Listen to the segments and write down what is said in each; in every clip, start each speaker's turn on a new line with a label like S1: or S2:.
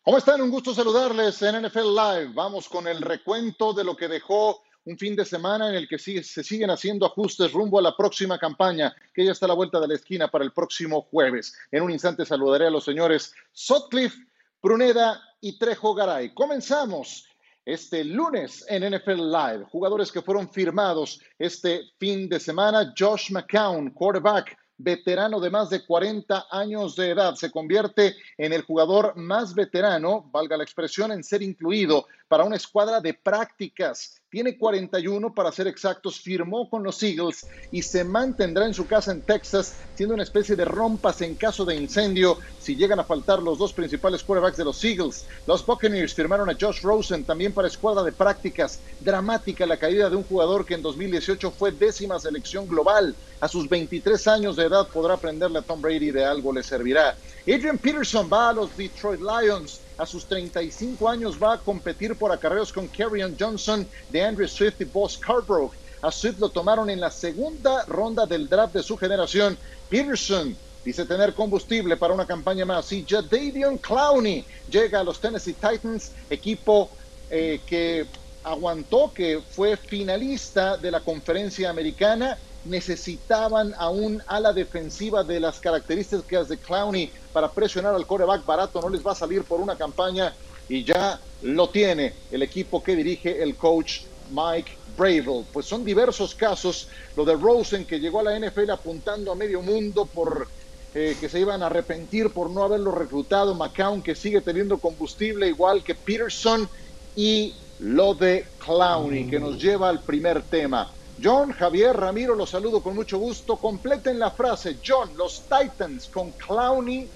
S1: ¿Cómo están? Un gusto saludarles en NFL Live. Vamos con el recuento de lo que dejó un fin de semana en el que se siguen haciendo ajustes rumbo a la próxima campaña, que ya está a la vuelta de la esquina para el próximo jueves. En un instante saludaré a los señores Sutcliffe, Pruneda y Trejo Garay. Comenzamos este lunes en NFL Live. Jugadores que fueron firmados este fin de semana. Josh McCown, quarterback, veterano de más de 40 años de edad, se convierte en el jugador más veterano, valga la expresión, en ser incluido para una escuadra de prácticas. Tiene 41 para ser exactos, firmó con los Eagles y se mantendrá en su casa en Texas, siendo una especie de rompas en caso de incendio si llegan a faltar los dos principales quarterbacks de los Eagles. Los Buccaneers firmaron a Josh Rosen también para escuadra de prácticas. Dramática la caída de un jugador que en 2018 fue 10ª selección global. A sus 23 años de edad podrá aprenderle a Tom Brady, de algo le servirá. Adrian Peterson va a los Detroit Lions. A sus 35 años va a competir por acarreos con Kerryon Johnson, DeAndre Swift y Bo Scarborough. A Swift lo tomaron en la segunda ronda del draft de su generación. Peterson dice tener combustible para una campaña más. Y Jadeveon Clowney llega a los Tennessee Titans, equipo que aguantó, que fue finalista de la conferencia americana. Necesitaban a un ala defensiva de las características de Clowney para presionar al quarterback barato. No les va a salir por una campaña y ya lo tiene el equipo que dirige el coach Mike Vrabel. Pues son diversos casos. Lo de Rosen, que llegó a la NFL apuntando a medio mundo por que se iban a arrepentir por no haberlo reclutado. McCown, que sigue teniendo combustible igual que Peterson. Y lo de Clowney, que nos lleva al primer tema. John, Javier, Ramiro, los saludo con mucho gusto. Completen la frase. John, los Titans con Clowney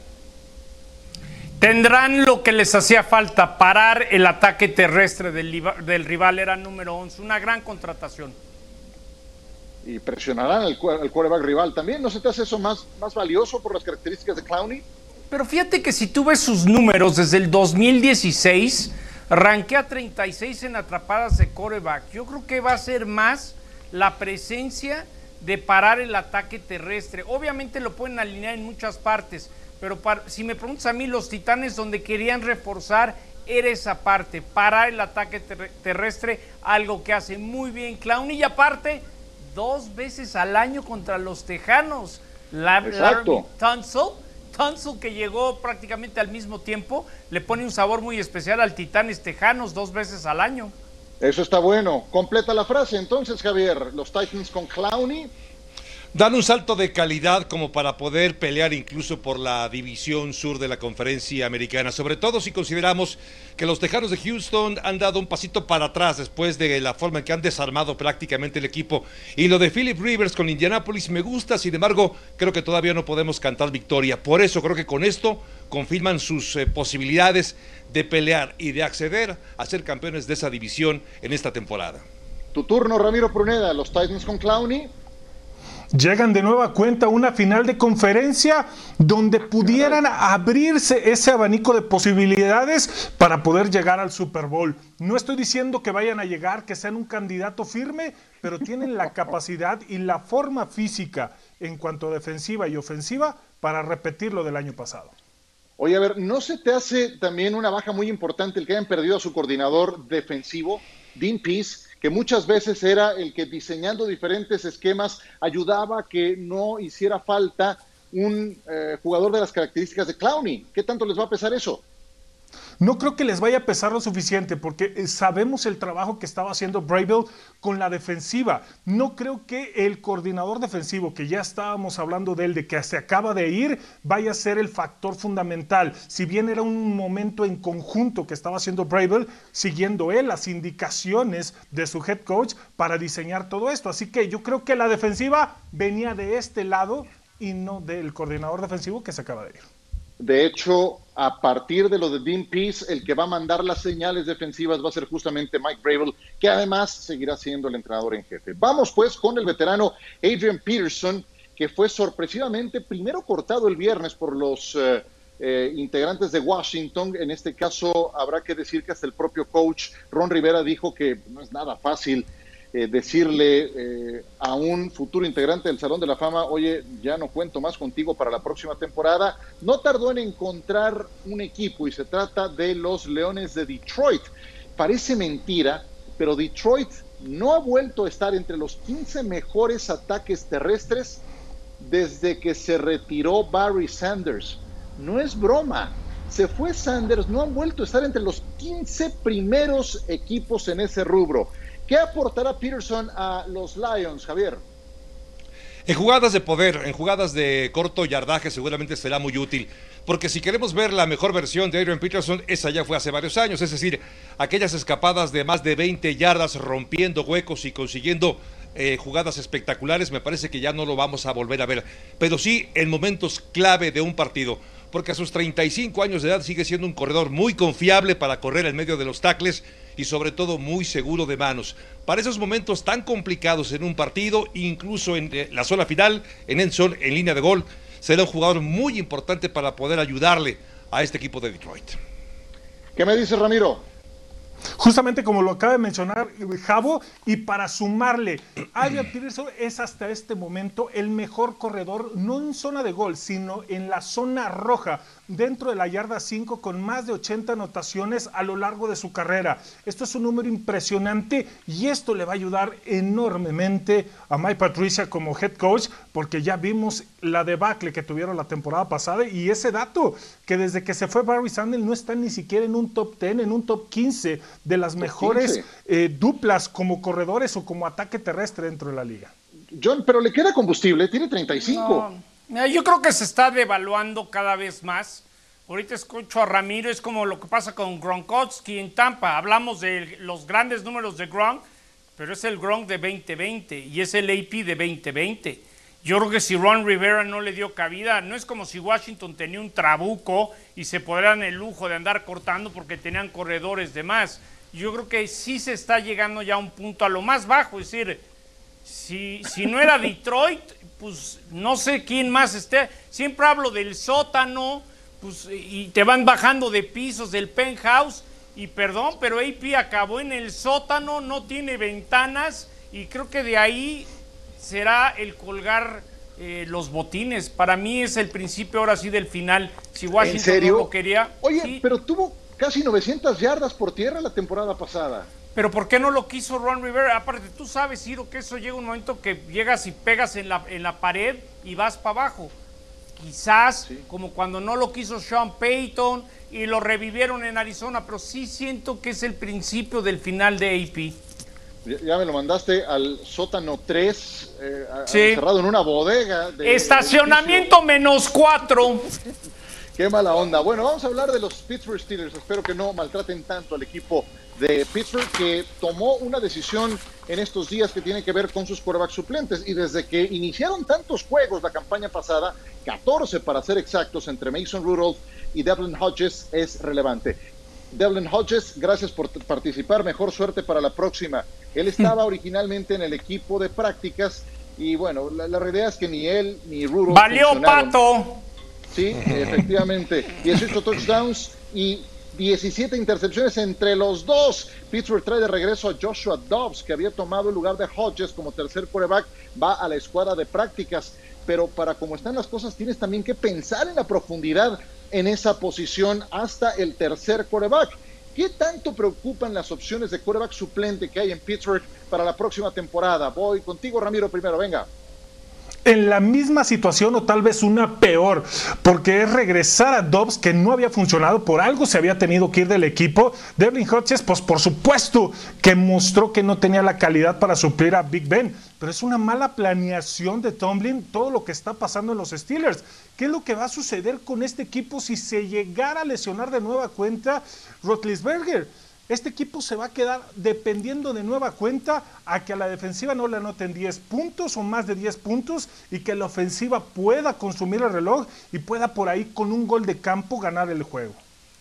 S2: tendrán lo que les hacía falta, parar el ataque terrestre del rival. Era número 11, una gran contratación.
S1: Y presionarán al quarterback rival también. ¿No se te hace eso más valioso por las características de Clowney?
S2: Pero fíjate que si tú ves sus números desde el 2016, ranquea 36 en atrapadas de quarterback. Yo creo que va a ser más la presencia de parar el ataque terrestre. Obviamente lo pueden alinear en muchas partes, pero si me preguntas a mí, los Titanes donde querían reforzar era esa parte, parar el ataque terrestre, algo que hace muy bien Clowney, y aparte 2 veces al año contra los Tejanos. Laremy Tunsil, que llegó prácticamente al mismo tiempo, le pone un sabor muy especial al Titanes Tejanos 2 veces al año.
S1: Eso está bueno. Completa la frase entonces, Javier. Los Titans con Clowney
S3: dan un salto de calidad como para poder pelear incluso por la división sur de la conferencia americana, sobre todo si consideramos que los Tejanos de Houston han dado un pasito para atrás después de la forma en que han desarmado prácticamente el equipo. Y lo de Philip Rivers con Indianapolis me gusta, sin embargo creo que todavía no podemos cantar victoria. Por eso creo que con esto confirman sus posibilidades de pelear y de acceder a ser campeones de esa división en esta temporada.
S1: Tu turno, Ramiro Pruneda. Los Titans con Clowney
S4: llegan de nueva cuenta a una final de conferencia donde pudieran abrirse ese abanico de posibilidades para poder llegar al Super Bowl. No estoy diciendo que vayan a llegar, que sean un candidato firme, pero tienen la capacidad y la forma física en cuanto a defensiva y ofensiva para repetir lo del año pasado.
S1: Oye, a ver, ¿no se te hace también una baja muy importante el que hayan perdido a su coordinador defensivo, Dean Pease, que muchas veces era el que, diseñando diferentes esquemas, ayudaba a que no hiciera falta un jugador de las características de Clowney? ¿Qué tanto les va a pesar eso?
S4: No creo que les vaya a pesar lo suficiente porque sabemos el trabajo que estaba haciendo Vrabel con la defensiva. No creo que el coordinador defensivo, que ya estábamos hablando de él, de que se acaba de ir, vaya a ser el factor fundamental. Si bien era un momento en conjunto que estaba haciendo Vrabel, siguiendo él las indicaciones de su head coach para diseñar todo esto. Así que yo creo que la defensiva venía de este lado y no del coordinador defensivo que se acaba de ir.
S1: De hecho, a partir de lo de Dean Pease, el que va a mandar las señales defensivas va a ser justamente Mike Vrabel, que además seguirá siendo el entrenador en jefe. Vamos pues con el veterano Adrian Peterson, que fue sorpresivamente primero cortado el viernes por los integrantes de Washington. En este caso habrá que decir que hasta el propio coach Ron Rivera dijo que no es nada fácil decirle a un futuro integrante del Salón de la Fama, oye, ya no cuento más contigo para la próxima temporada. No tardó en encontrar un equipo y se trata de los Leones de Detroit. Parece mentira, pero Detroit no ha vuelto a estar entre los 15 mejores ataques terrestres desde que se retiró Barry Sanders. No es broma. Se fue Sanders, no han vuelto a estar entre los 15 primeros equipos en ese rubro. ¿Qué aportará Peterson a los Lions, Javier?
S3: En jugadas de poder, en jugadas de corto yardaje seguramente será muy útil, porque si queremos ver la mejor versión de Adrian Peterson, esa ya fue hace varios años, es decir, aquellas escapadas de más de 20 yardas rompiendo huecos y consiguiendo jugadas espectaculares, me parece que ya no lo vamos a volver a ver, pero sí en momentos clave de un partido, porque a sus 35 años de edad sigue siendo un corredor muy confiable para correr en medio de los tackles y sobre todo muy seguro de manos. Para esos momentos tan complicados en un partido, incluso en la zona final, en end zone, en línea de gol, será un jugador muy importante para poder ayudarle a este equipo de Detroit.
S1: ¿Qué me dice Ramiro?
S4: Justamente como lo acaba de mencionar Javo, y para sumarle, Adrian Peterson es hasta este momento el mejor corredor, no en zona de gol, sino en la zona roja, dentro de la yarda 5, con más de 80 anotaciones a lo largo de su carrera. Esto es un número impresionante y esto le va a ayudar enormemente a Mike Patricia como head coach, porque ya vimos la debacle que tuvieron la temporada pasada y ese dato, que desde que se fue Barry Sanders no está ni siquiera en un top 10, en un top 15 de las mejores duplas como corredores o como ataque terrestre dentro de la liga.
S1: John, pero le queda combustible, tiene 35.
S2: No, yo creo que se está devaluando cada vez más. Ahorita escucho a Ramiro, es como lo que pasa con Gronkowski en Tampa. Hablamos de los grandes números de Gronk, pero es el Gronk de 2020 y es el AP de 2020. Yo creo que si Ron Rivera no le dio cabida, no es como si Washington tenía un trabuco y se podrían el lujo de andar cortando porque tenían corredores de más. Yo creo que sí se está llegando ya a un punto a lo más bajo, es decir, si no era Detroit, pues no sé quién más esté. Siempre hablo del sótano, pues, y te van bajando de pisos del penthouse, y perdón, pero AP acabó en el sótano, no tiene ventanas, y creo que de ahí será el colgar los botines. Para mí es el principio ahora sí del final. Si Washington
S1: ¿En serio?
S2: no lo quería.
S1: Oye,
S2: sí.
S1: Pero tuvo casi 900 yardas por tierra la temporada pasada.
S2: Pero ¿por qué no lo quiso Ron Rivera? Aparte, tú sabes, Ciro, que eso llega un momento que llegas y pegas en la pared y vas para abajo. Quizás, sí, como cuando no lo quiso Sean Payton y lo revivieron en Arizona, pero sí siento que es el principio del final de AP.
S1: Ya me lo mandaste al sótano 3,
S2: sí,
S1: encerrado en una bodega.
S2: Estacionamiento -4.
S1: Qué mala onda. Bueno, vamos a hablar de los Pittsburgh Steelers. Espero que no maltraten tanto al equipo de Pittsburgh, que tomó una decisión en estos días que tiene que ver con sus quarterbacks suplentes. Y desde que iniciaron tantos juegos la campaña pasada, 14 para ser exactos, entre Mason Rudolph y Devlin Hodges, es relevante. Devlin Hodges, gracias por participar, mejor suerte para la próxima. Él estaba originalmente en el equipo de prácticas y bueno, la realidad es que ni él ni Rudolph
S2: ¡valió
S1: funcionaron.
S2: Pato!
S1: Sí, efectivamente, 18 touchdowns y 17 intercepciones entre los dos. Pittsburgh trae de regreso a Joshua Dobbs, que había tomado el lugar de Hodges como tercer quarterback, va a la escuadra de prácticas, pero para cómo están las cosas tienes también que pensar en la profundidad en esa posición hasta el tercer quarterback. ¿Qué tanto preocupan las opciones de quarterback suplente que hay en Pittsburgh para la próxima temporada? Voy contigo, Ramiro, primero, venga.
S4: En la misma situación o tal vez una peor, porque es regresar a Dobbs, que no había funcionado, por algo se había tenido que ir del equipo. Devlin Hodges, pues por supuesto que mostró que no tenía la calidad para suplir a Big Ben, pero es una mala planeación de Tomlin todo lo que está pasando en los Steelers. ¿Qué es lo que va a suceder con este equipo si se llegara a lesionar de nueva cuenta Roethlisberger? Este equipo se va a quedar dependiendo de nueva cuenta a que a la defensiva no le anoten 10 puntos o más de 10 puntos y que la ofensiva pueda consumir el reloj y pueda por ahí con un gol de campo ganar el juego.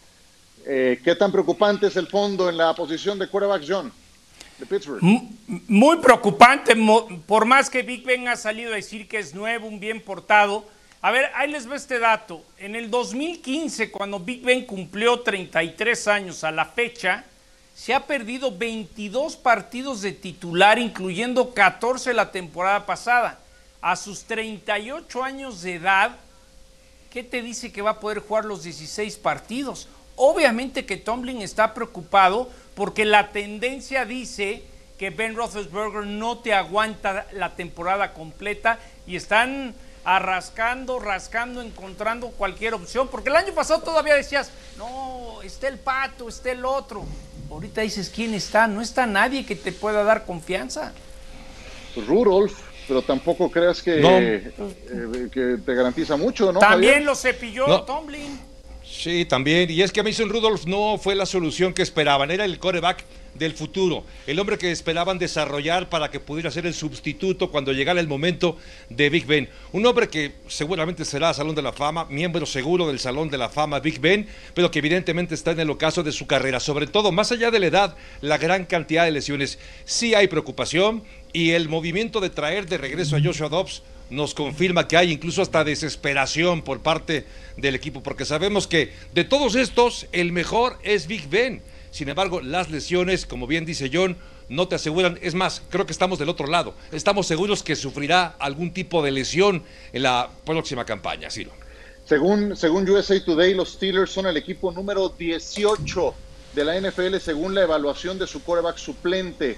S1: ¿Qué tan preocupante es el fondo en la posición de quarterback, John, de Pittsburgh?
S2: Muy preocupante, por más que Big Ben ha salido a decir que es nuevo, un bien portado. A ver, ahí les va este dato. En el 2015, cuando Big Ben cumplió 33 años a la fecha, se ha perdido 22 partidos de titular, incluyendo 14 la temporada pasada. A sus 38 años de edad, ¿qué te dice que va a poder jugar los 16 partidos? Obviamente que Tomlin está preocupado porque la tendencia dice que Ben Roethlisberger no te aguanta la temporada completa y están rascando, encontrando cualquier opción, porque el año pasado todavía decías, no, está el Pato, está el otro. Ahorita dices, ¿quién está? No está nadie que te pueda dar confianza.
S1: Pues Rudolph, pero tampoco creas que, que te garantiza mucho, ¿no?
S2: También
S1: Javier?
S2: lo cepilló Tomlin.
S3: Sí, también. Y es que Mason Rudolph no fue la solución que esperaban. Era el quarterback del futuro. El hombre que esperaban desarrollar para que pudiera ser el sustituto cuando llegara el momento de Big Ben. Un hombre que seguramente será Salón de la Fama, miembro seguro del Salón de la Fama Big Ben, pero que evidentemente está en el ocaso de su carrera. Sobre todo, más allá de la edad, la gran cantidad de lesiones. Sí hay preocupación y el movimiento de traer de regreso a Joshua Dobbs nos confirma que hay incluso hasta desesperación por parte del equipo, porque sabemos que de todos estos, el mejor es Big Ben. Sin embargo, las lesiones, como bien dice John, no te aseguran. Es más, creo que estamos del otro lado. Estamos seguros que sufrirá algún tipo de lesión en la próxima campaña, Ciro.
S1: Según USA Today, los Steelers son el equipo número 18 de la NFL según la evaluación de su quarterback suplente.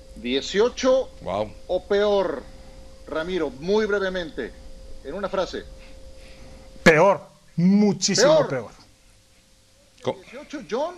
S1: 18
S3: Wow.
S1: o peor. Ramiro, muy brevemente, en una frase.
S4: Peor, muchísimo peor.
S1: 18, John.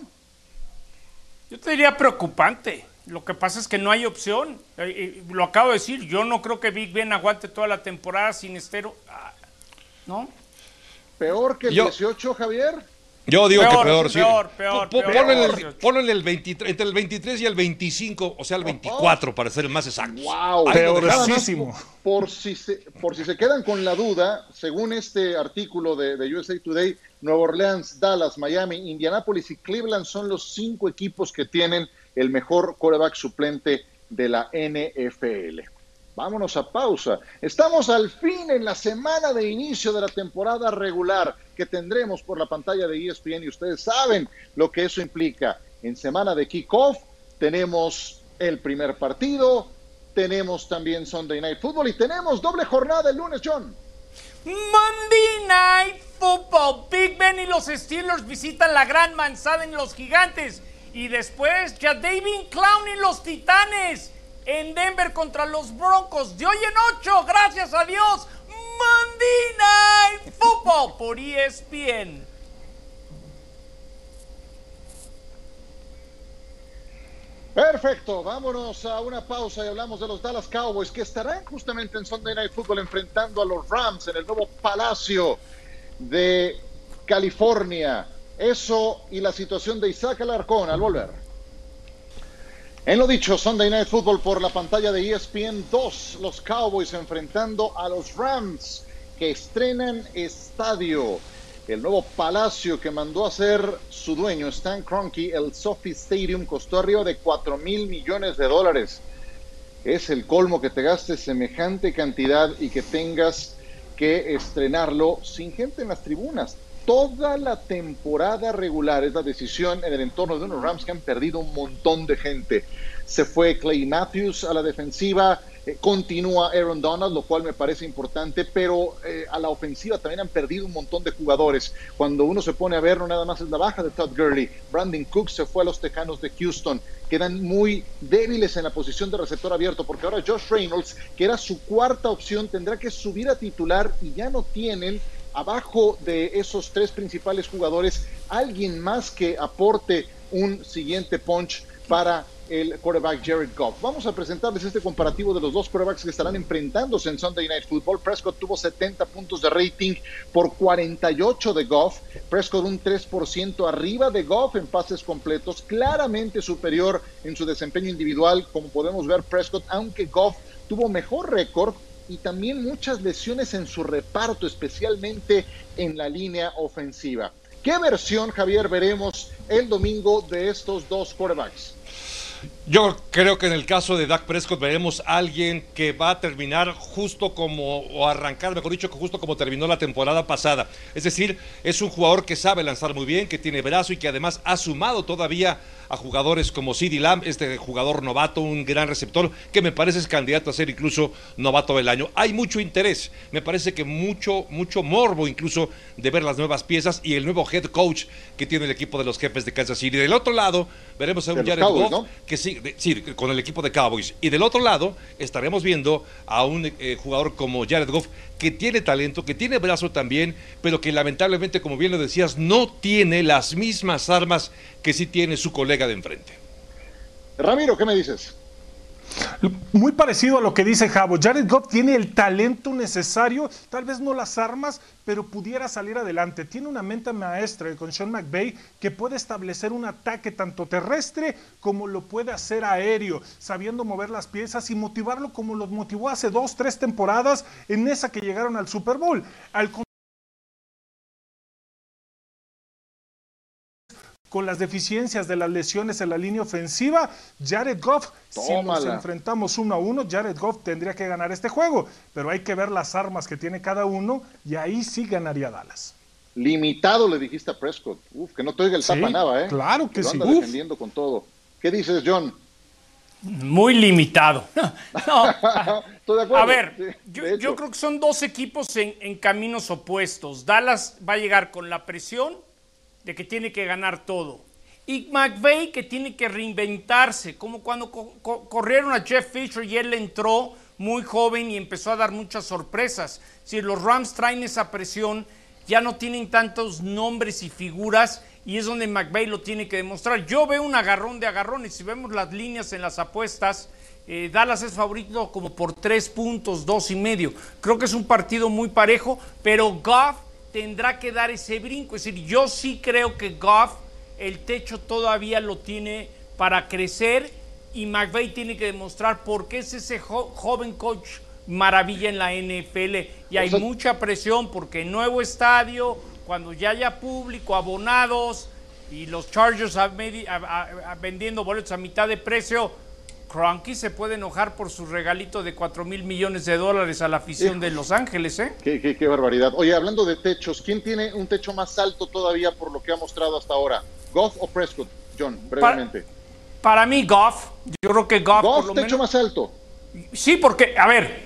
S2: Yo te diría preocupante. Lo que pasa es que no hay opción. Lo acabo de decir, yo no creo que Big Ben aguante toda la temporada sin estero. ¿No?
S1: ¿Peor que el 18, Javier?
S3: Yo digo que peor, sí.
S2: Peor.
S3: Ponlo en el 23, entre el 23 y el 25, o sea, el 24, para ser más exactos.
S1: ¡Wow!
S4: Peorcísimo.
S1: Por si se quedan con la duda, según este artículo de USA Today, Nueva Orleans, Dallas, Miami, Indianapolis y Cleveland son los 5 equipos que tienen el mejor quarterback suplente de la NFL. Vámonos a pausa. Estamos al fin en la semana de inicio de la temporada regular que tendremos por la pantalla de ESPN y ustedes saben lo que eso implica. En semana de kickoff tenemos el primer partido, tenemos también Sunday Night Football y tenemos doble jornada el lunes, John.
S2: Monday Night Football. Big Ben y los Steelers visitan la Gran Manzana en los Gigantes. Y después Jadeveon Clowney y los Titanes en Denver contra los Broncos. De hoy en 8, gracias a Dios, Monday Night Football por ESPN.
S1: Perfecto, vámonos a una pausa y hablamos de los Dallas Cowboys que estarán justamente en Sunday Night Football enfrentando a los Rams en el nuevo Palacio de California. Eso y la situación de Isaac Alarcón al volver. En lo dicho, Sunday Night Football por la pantalla de ESPN 2, los Cowboys enfrentando a los Rams que estrenan estadio. El nuevo palacio que mandó a hacer su dueño, Stan Kroenke, el SoFi Stadium, costó arriba de $4,000 millones. Es el colmo que te gastes semejante cantidad y que tengas que estrenarlo sin gente en las tribunas. Toda la temporada regular es la decisión en el entorno de unos Rams que han perdido un montón de gente. Se fue Clay Matthews a la defensiva, continúa Aaron Donald, lo cual me parece importante, pero a la ofensiva también han perdido un montón de jugadores. Cuando uno se pone a ver, no nada más es la baja de Todd Gurley. Brandon Cooks se fue a los Tejanos de Houston. Quedan muy débiles en la posición de receptor abierto, porque ahora Josh Reynolds, que era su cuarta opción, tendrá que subir a titular y ya no tienen abajo de esos 3 principales jugadores alguien más que aporte un siguiente punch para el quarterback Jared Goff. Vamos a presentarles este comparativo de los dos quarterbacks que estarán enfrentándose en Sunday Night Football. Prescott tuvo 70 puntos de rating por 48 de Goff. Prescott un 3% arriba de Goff en pases completos, claramente superior en su desempeño individual. Como podemos ver, Prescott, aunque Goff tuvo mejor récord, y también muchas lesiones en su reparto, especialmente en la línea ofensiva. ¿Qué versión, Javier, veremos el domingo de estos dos quarterbacks?
S3: Yo creo que en el caso de Dak Prescott veremos a alguien que va a terminar justo como, o arrancar, mejor dicho, justo como terminó la temporada pasada. Es decir, es un jugador que sabe lanzar muy bien, que tiene brazo y que además ha sumado todavía a jugadores como CeeDee Lamb, este jugador novato, un gran receptor, que me parece es candidato a ser incluso novato del año. Hay mucho interés, me parece que mucho morbo incluso de ver las nuevas piezas y el nuevo head coach que tiene el equipo de los Jefes de Kansas City. Del otro lado, veremos a un Jared Goff, ¿no? Que sí, con el equipo de Cowboys. Y del otro lado, estaremos viendo a un jugador como Jared Goff, que tiene talento, que tiene brazo también, pero que lamentablemente, como bien lo decías, no tiene las mismas armas que sí tiene su colega de enfrente.
S1: Ramiro, ¿qué me dices?
S4: Muy parecido a lo que dice Javo. Jared Goff tiene el talento necesario, tal vez no las armas, pero pudiera salir adelante. Tiene una mente maestra con Sean McVay que puede establecer un ataque tanto terrestre como lo puede hacer aéreo, sabiendo mover las piezas y motivarlo como los motivó hace 2-3 temporadas en esa que llegaron al Super Bowl. Con las deficiencias de las lesiones en la línea ofensiva, Jared Goff, si nos enfrentamos 1-1, Jared Goff tendría que ganar este juego, pero hay que ver las armas que tiene cada uno y ahí sí ganaría Dallas.
S1: Limitado le dijiste a Prescott. Que no te oiga el tapa nada,
S4: Claro que sí.
S1: Lo anda defendiendo con todo. ¿Qué dices, John?
S2: Muy limitado. No.
S1: Estoy de acuerdo.
S2: A ver, yo creo que son dos equipos en caminos opuestos. Dallas va a llegar con la presión de que tiene que ganar todo. Y McVay que tiene que reinventarse, como cuando corrieron a Jeff Fisher y él entró muy joven y empezó a dar muchas sorpresas. Si los Rams traen esa presión, ya no tienen tantos nombres y figuras y es donde McVay lo tiene que demostrar. Yo veo un agarrón de agarrones. Si vemos las líneas en las apuestas, Dallas es favorito como por 3 puntos, 2.5. Creo que es un partido muy parejo, pero Goff tendrá que dar ese brinco. Es decir, yo sí creo que Goff, el techo todavía lo tiene para crecer y McVay tiene que demostrar por qué es ese joven coach maravilla en la NFL. Y hay mucha presión porque nuevo estadio, cuando ya haya público, abonados y los Chargers vendiendo boletos a mitad de precio, Kroenke se puede enojar por su regalito de $4,000 millones a la afición de Los Ángeles, ¿eh?
S1: Qué barbaridad. Oye, hablando de techos, ¿quién tiene un techo más alto todavía por lo que ha mostrado hasta ahora? ¿Goff o Prescott? John, brevemente.
S2: Para mí, Goff. Yo creo que Goff por lo
S1: techo
S2: menos...
S1: más alto.
S2: Sí, porque, a ver,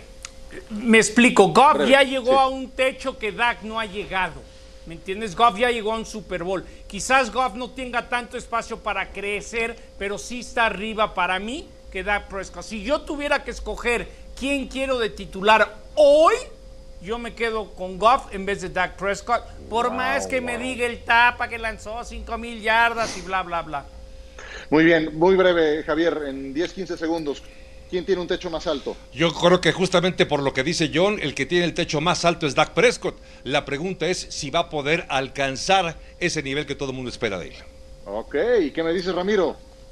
S2: me explico. Goff ya llegó a un techo que Dak no ha llegado. ¿Me entiendes? Goff ya llegó a un Super Bowl. Quizás Goff no tenga tanto espacio para crecer, pero sí está arriba para mí que Dak Prescott. Si yo tuviera que escoger quién quiero de titular hoy, yo me quedo con Goff en vez de Dak Prescott, por más que me diga el tapa que lanzó 5,000 yardas y bla, bla, bla.
S1: Muy bien, muy breve, Javier, en 10-15 segundos. ¿Quién tiene un techo más alto?
S3: Yo creo que justamente por lo que dice John, el que tiene el techo más alto es Dak Prescott. La pregunta es si va a poder alcanzar ese nivel que todo el mundo espera de él.
S1: Ok, ¿y qué me dice Ramiro?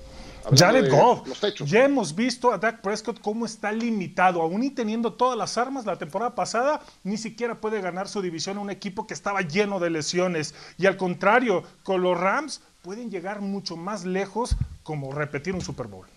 S4: Jared Goff, ya hemos visto a Dak Prescott cómo está limitado, aún y teniendo todas las armas. La temporada pasada ni siquiera puede ganar su división a un equipo que estaba lleno de lesiones, y al contrario, con los Rams pueden llegar mucho más lejos, como repetir un Super Bowl.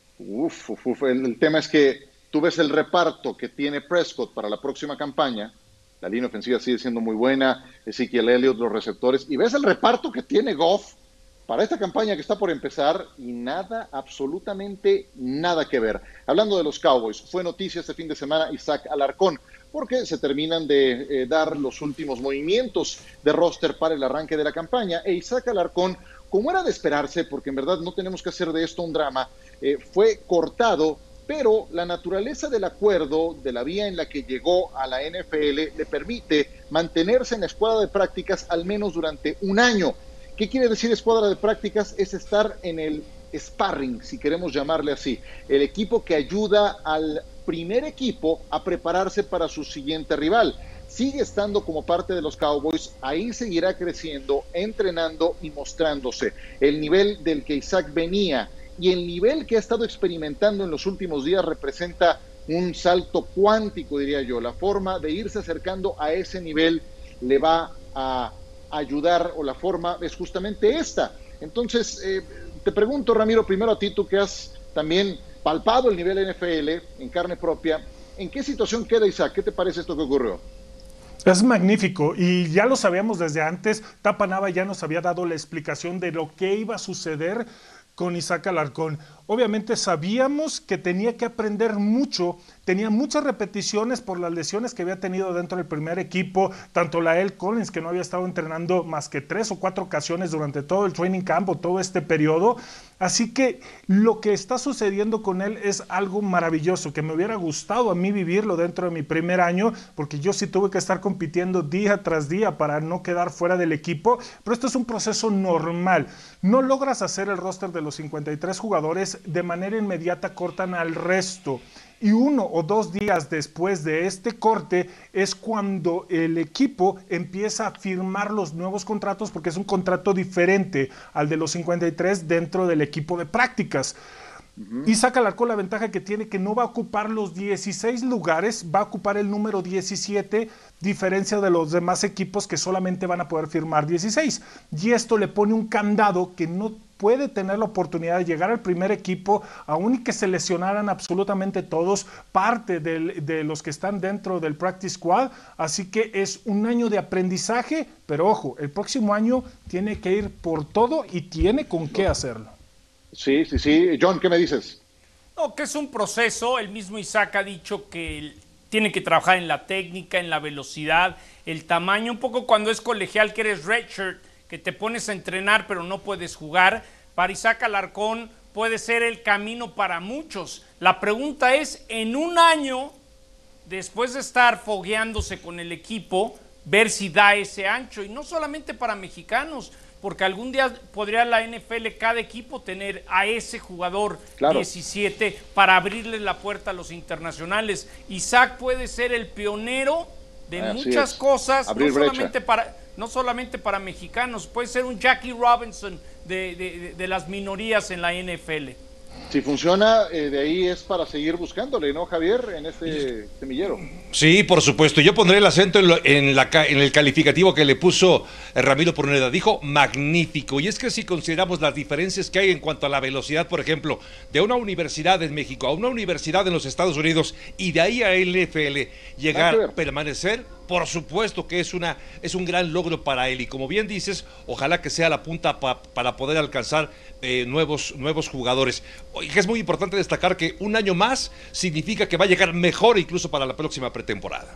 S1: El tema es que tú ves el reparto que tiene Prescott para la próxima campaña. La línea ofensiva sigue siendo muy buena, Ezekiel Elliott, los receptores, y ves el reparto que tiene Goff para esta campaña que está por empezar y nada, absolutamente nada que ver. Hablando de los Cowboys, fue noticia este fin de semana Isaac Alarcón, porque se terminan de dar los últimos movimientos de roster para el arranque de la campaña, e Isaac Alarcón, como era de esperarse, porque en verdad no tenemos que hacer de esto un drama, fue cortado, pero la naturaleza del acuerdo, de la vía en la que llegó a la NFL, le permite mantenerse en la escuadra de prácticas al menos durante un año. ¿Qué quiere decir escuadra de prácticas? Es estar en el sparring, si queremos llamarle así, el equipo que ayuda al primer equipo a prepararse para su siguiente rival. Sigue estando como parte de los Cowboys, ahí seguirá creciendo, entrenando y mostrándose. El nivel del que Isaac venía y el nivel que ha estado experimentando en los últimos días representa un salto cuántico, diría yo. La forma de irse acercando a ese nivel le va a ayudar, o la forma es justamente esta. Entonces, te pregunto, Ramiro, primero a ti, tú que has también palpado el nivel NFL en carne propia, ¿en qué situación queda Isaac? ¿Qué te parece esto que ocurrió?
S4: Es magnífico, y ya lo sabíamos desde antes. Tapa Nava ya nos había dado la explicación de lo que iba a suceder con Isaac Alarcón. Obviamente sabíamos que tenía que aprender mucho, tenía muchas repeticiones por las lesiones que había tenido dentro del primer equipo, tanto Lael Collins, que no había estado entrenando más que 3 o 4 ocasiones durante todo el training camp o todo este periodo. Así que lo que está sucediendo con él es algo maravilloso, que me hubiera gustado a mí vivirlo dentro de mi primer año, porque yo sí tuve que estar compitiendo día tras día para no quedar fuera del equipo, pero esto es un proceso normal. No logras hacer el roster de los 53 jugadores, de manera inmediata cortan al resto. Y 1 o 2 días después de este corte es cuando el equipo empieza a firmar los nuevos contratos, porque es un contrato diferente al de los 53 dentro del equipo de prácticas. Isaac Alarcón, la ventaja que tiene, que no va a ocupar los 16 lugares, va a ocupar el número 17, diferencia de los demás equipos que solamente van a poder firmar 16. Y esto le pone un candado que no puede tener la oportunidad de llegar al primer equipo, aun y que se lesionaran absolutamente todos, parte de los que están dentro del Practice Squad. Así que es un año de aprendizaje, pero ojo, el próximo año tiene que ir por todo y tiene con qué hacerlo.
S1: Sí. John, ¿qué me dices?
S2: No, que es un proceso. El mismo Isaac ha dicho que tiene que trabajar en la técnica, en la velocidad, el tamaño, un poco cuando es colegial, que eres redshirt, que te pones a entrenar pero no puedes jugar. Para Isaac Alarcón puede ser el camino para muchos. La pregunta es, en un año, después de estar fogueándose con el equipo, ver si da ese ancho, y no solamente para mexicanos, porque algún día podría la NFL, cada equipo, tener a ese jugador 17 para abrirle la puerta a los internacionales. Isaac puede ser el pionero de muchas cosas, no solamente para mexicanos, puede ser un Jackie Robinson de las minorías en la NFL.
S1: Si funciona, de ahí es para seguir buscándole, ¿no, Javier? En este semillero.
S3: Sí, por supuesto. Yo pondré el acento en el calificativo que le puso Ramiro Pruneda. Dijo magnífico. Y es que si consideramos las diferencias que hay en cuanto a la velocidad, por ejemplo, de una universidad en México a una universidad en los Estados Unidos y de ahí a NFL, llegar, permanecer, por supuesto que es un gran logro para él. Y como bien dices, ojalá que sea la punta para poder alcanzar nuevos jugadores. Y que es muy importante destacar que un año más significa que va a llegar mejor incluso para la próxima pretemporada.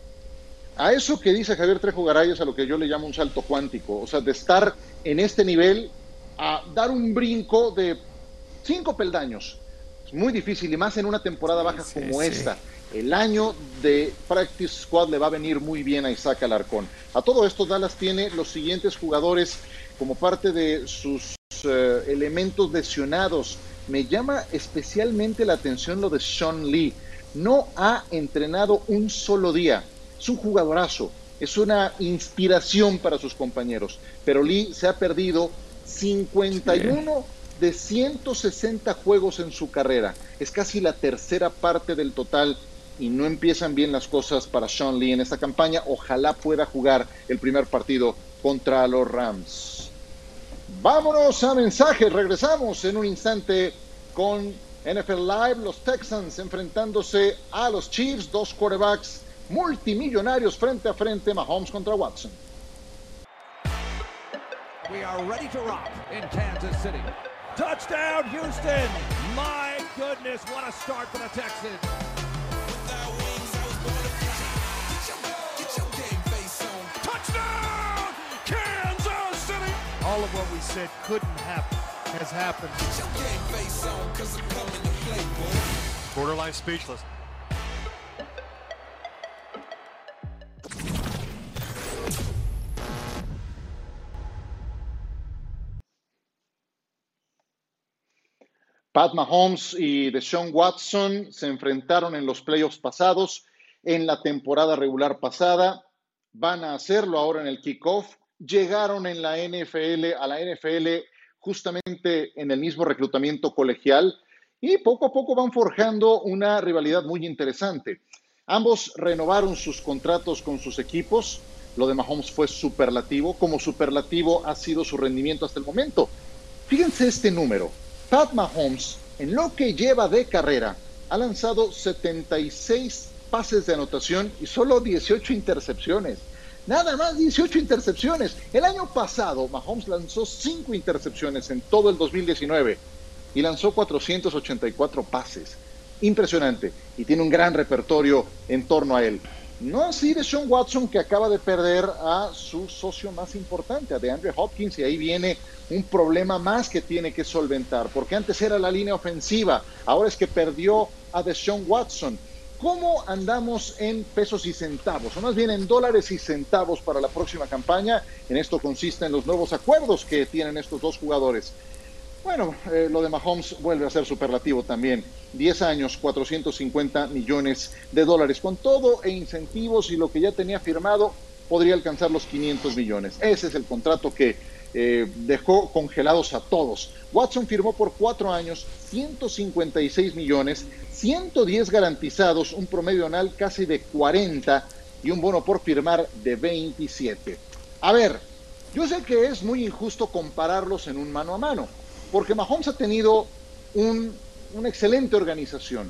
S1: A eso que dice Javier Trejo Garay es a lo que yo le llamo un salto cuántico. O sea, de estar en este nivel a dar un brinco de 5 peldaños. Es muy difícil, y más en una temporada baja como esta. El año de Practice Squad le va a venir muy bien a Isaac Alarcón. A todo esto, Dallas tiene los siguientes jugadores como parte de sus elementos lesionados. Me llama especialmente la atención lo de Sean Lee. No ha entrenado un solo día. Es un jugadorazo, es una inspiración para sus compañeros. Pero Lee se ha perdido 51 de 160 juegos en su carrera. Es casi la tercera parte del total y no empiezan bien las cosas para Sean Lee en esta campaña. Ojalá pueda jugar el primer partido contra los Rams. Vámonos a mensajes. Regresamos en un instante con NFL Live. Los Texans enfrentándose a los Chiefs, 2 quarterbacks multimillonarios frente a frente, Mahomes contra Watson.
S5: We are ready to rock in Kansas City. Touchdown, Houston! My goodness, what a start for the Texans. Touchdown, Kansas City! All of what we said couldn't happen has happened. Get your game face on, 'cause I'm coming to play, boy. Borderline speechless.
S1: Pat Mahomes y Deshaun Watson se enfrentaron en los playoffs pasados, en la temporada regular pasada. Van a hacerlo ahora en el kickoff. Llegaron a la NFL justamente en el mismo reclutamiento colegial y poco a poco van forjando una rivalidad muy interesante. Ambos renovaron sus contratos con sus equipos. Lo de Mahomes fue superlativo. Como superlativo ha sido su rendimiento hasta el momento. Fíjense este número. Pat Mahomes, en lo que lleva de carrera, ha lanzado 76 pases de anotación y solo 18 intercepciones. Nada más 18 intercepciones. El año pasado, Mahomes lanzó 5 intercepciones en todo el 2019. y lanzó 484 pases. Impresionante, y tiene un gran repertorio en torno a él. No así de Deshaun Watson, que acaba de perder a su socio más importante, a DeAndre Hopkins, y ahí viene un problema más que tiene que solventar, porque antes era la línea ofensiva, ahora es que perdió a Deshaun Watson. ¿Cómo andamos en pesos y centavos? O más bien en dólares y centavos para la próxima campaña. En esto consisten los nuevos acuerdos que tienen estos dos jugadores. Bueno, lo de Mahomes vuelve a ser superlativo también. 10 años, 450 millones de dólares. Con todo e incentivos y lo que ya tenía firmado, podría alcanzar los 500 millones. Ese es el contrato que dejó congelados a todos. Watson firmó por 4 años, 156 millones, 110 garantizados, un promedio anual casi de 40 y un bono por firmar de 27. A ver, yo sé que es muy injusto compararlos en un mano a mano, porque Mahomes ha tenido una excelente organización.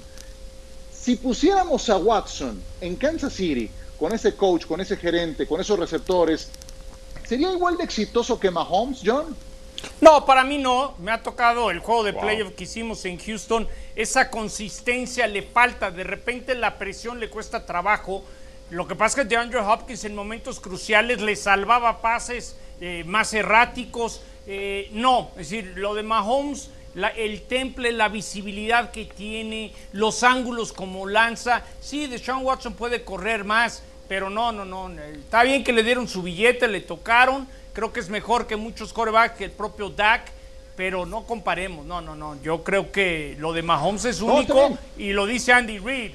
S1: Si pusiéramos a Watson en Kansas City, con ese coach, con ese gerente, con esos receptores, ¿sería igual de exitoso que Mahomes, John?
S2: No, para mí no. Me ha tocado el juego de playoff que hicimos en Houston. Esa consistencia le falta. De repente la presión le cuesta trabajo. Lo que pasa es que DeAndre Hopkins en momentos cruciales le salvaba pases más erráticos. No, es decir, lo de Mahomes, el temple, la visibilidad que tiene, los ángulos como lanza. Sí, Deshaun Watson puede correr más, pero no. Está bien que le dieron su billete, le tocaron. Creo que es mejor que muchos quarterbacks, que el propio Dak, pero no comparemos. No. Yo creo que lo de Mahomes es único y lo dice Andy Reid.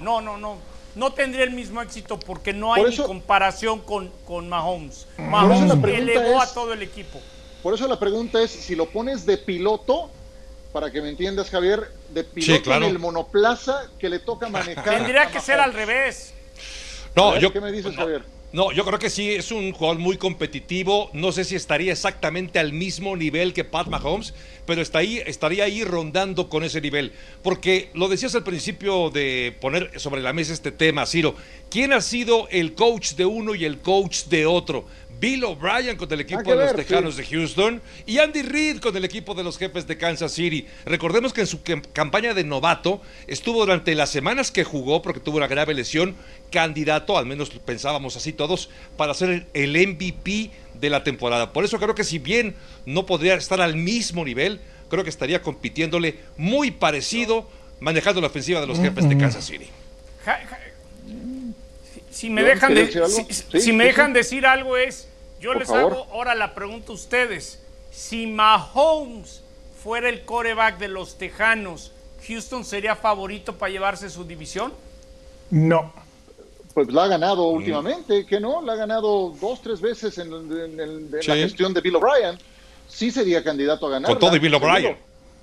S2: No tendría el mismo éxito porque no hay ni comparación con Mahomes. Mahomes elevó a todo el equipo.
S1: Por eso la pregunta es, si lo pones de piloto, para que me entiendas, Javier, de piloto sí, claro, en el monoplaza que le toca manejar.
S2: Tendría que ser al revés.
S3: No,
S1: ¿qué me dices, Javier?
S3: No, yo creo que sí, es un jugador muy competitivo. No sé si estaría exactamente al mismo nivel que Pat Mahomes, pero estaría ahí rondando con ese nivel. Porque lo decías al principio de poner sobre la mesa este tema, Ciro. ¿Quién ha sido el coach de uno y el coach de otro? Bill O'Brien con el equipo de los Tejanos de Houston y Andy Reid con el equipo de los Jefes de Kansas City. Recordemos que en su campaña de novato estuvo durante las semanas que jugó, porque tuvo una grave lesión, candidato, al menos pensábamos así todos, para ser el MVP de la temporada. Por eso creo que si bien no podría estar al mismo nivel, creo que estaría compitiéndole muy parecido, manejando la ofensiva de los Jefes de Kansas City.
S2: Si me dejan decir algo es, yo les hago ahora la pregunta a ustedes. Si Mahomes fuera el quarterback de los Tejanos, ¿Houston sería favorito para llevarse su división?
S4: No.
S1: Pues la ha ganado últimamente, ¿que no? La ha ganado 2-3 veces en la gestión de Bill O'Brien. Sí sería candidato a ganar.
S3: Con todo y Bill O'Brien.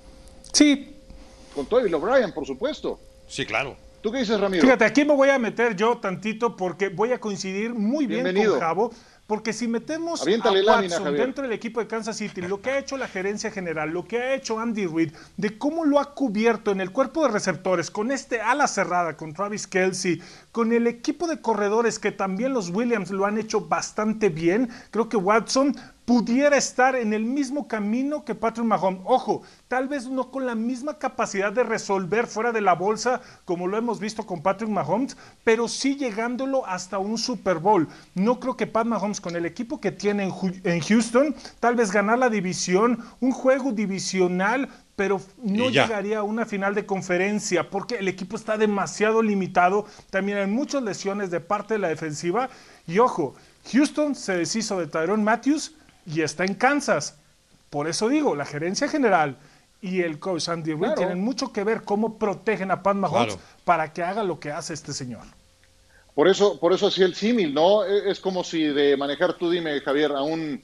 S4: Sí.
S1: Con todo y Bill O'Brien, por supuesto.
S3: Sí, claro.
S1: ¿Tú qué dices, Ramiro?
S4: Fíjate, aquí me voy a meter yo tantito porque voy a coincidir muy bien con Javo, porque si metemos a Watson dentro del equipo de Kansas City, lo que ha hecho la gerencia general, lo que ha hecho Andy Reid, de cómo lo ha cubierto en el cuerpo de receptores, con este ala cerrada, con Travis Kelce, con el equipo de corredores que también los Williams lo han hecho bastante bien, creo que Watson pudiera estar en el mismo camino que Patrick Mahomes. Ojo, tal vez no con la misma capacidad de resolver fuera de la bolsa como lo hemos visto con Patrick Mahomes, pero sí llegándolo hasta un Super Bowl. No creo que Pat Mahomes, con el equipo que tiene en Houston, tal vez ganar la división, un juego divisional, pero no llegaría a una final de conferencia porque el equipo está demasiado limitado. También hay muchas lesiones de parte de la defensiva. Y ojo, Houston se deshizo de Tyrann Mathieu y está en Kansas. Por eso digo, la gerencia general y el coach Andy Reid tienen mucho que ver cómo protegen a Pat Mahomes para que haga lo que hace este señor.
S1: Por eso hacía el símil, ¿no? Es como si de manejar, tú dime, Javier, a un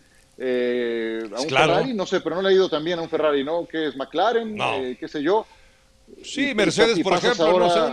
S1: Ferrari, no sé, pero no le ha ido también a un Ferrari, ¿no? ¿Qué es? ¿McLaren? Qué sé yo.
S3: Sí, Mercedes, por ejemplo,
S1: ahora
S3: no sé.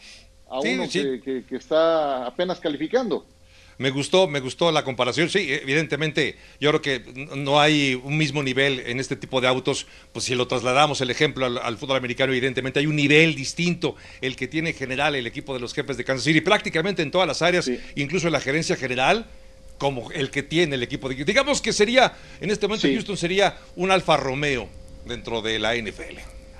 S1: A uno que está apenas calificando.
S3: Me gustó la comparación. Sí, evidentemente, yo creo que no hay un mismo nivel en este tipo de autos. Pues si lo trasladamos el ejemplo al fútbol americano, evidentemente hay un nivel distinto, el que tiene en general el equipo de los Jefes de Kansas City, prácticamente en todas las áreas, incluso en la gerencia general, como el que tiene el equipo de... Digamos que sería, en este momento Houston sería un Alfa Romeo dentro de la NFL.
S2: A ver,
S1: Ok.
S2: Ciro.
S1: Bueno, hombre, está bien. No está
S2: Para
S1: nada mal,
S2: que,
S1: ya quisiéramos.